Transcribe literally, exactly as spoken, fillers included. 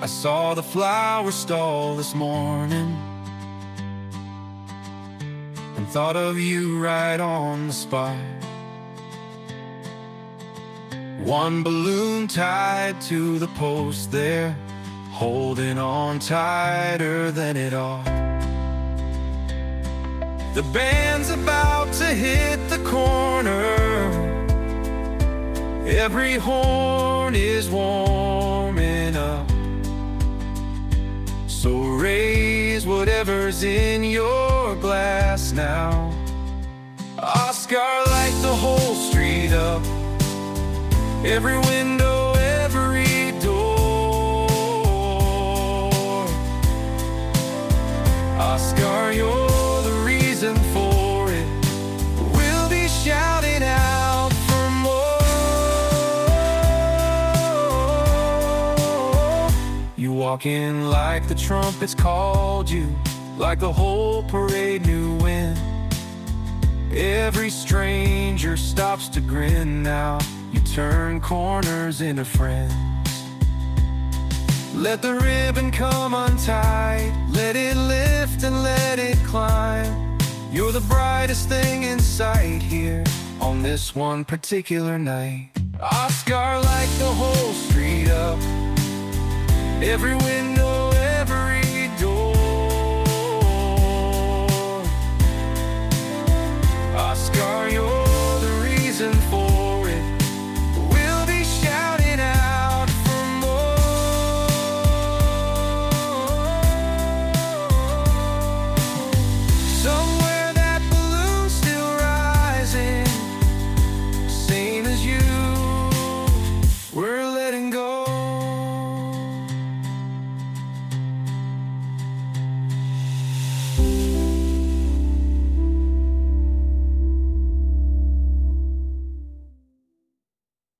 I saw the flower stall this morning and thought of you right on the spot. One balloon tied to the post there, holding on tighter than it ought. The band's about to hit the corner. Every horn is warming up. So raise whatever's in your glass now. Oscar, light the whole street up. Every window, every door. Oscar, you're the reason for it. We'll be shouting out for more. You walk in like the trumpets called you, like the whole parade knew when. Every stranger stops to grin now. You turn corners into friends. Let the ribbon come untied, let it lift and let it climb. You're the brightest thing in sight here on this one particular night. Oscar, light the whole street up. Every window